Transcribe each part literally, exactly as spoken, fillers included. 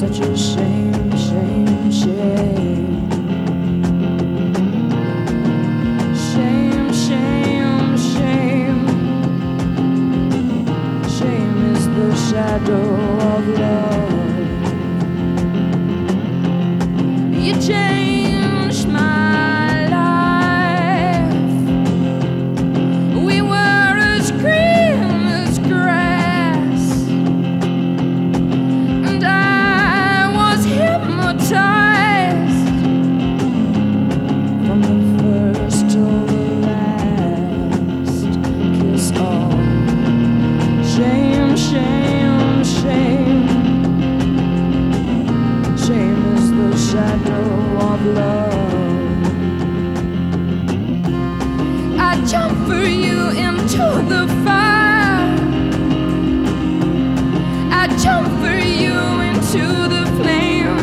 such a shame, shame, shame. Shame, shame, shame. Shame is the shadow of love. You changed my life. We were as green as grass, and I was hypnotized from the first till the last kiss. Oh, shame, shame, shame. Shame is the shadow of love. I jump for you into the fire. I jump for you into the flame.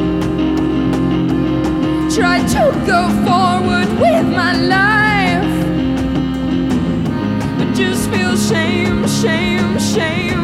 Try to go forward with my life, but just feel shame, shame, shame.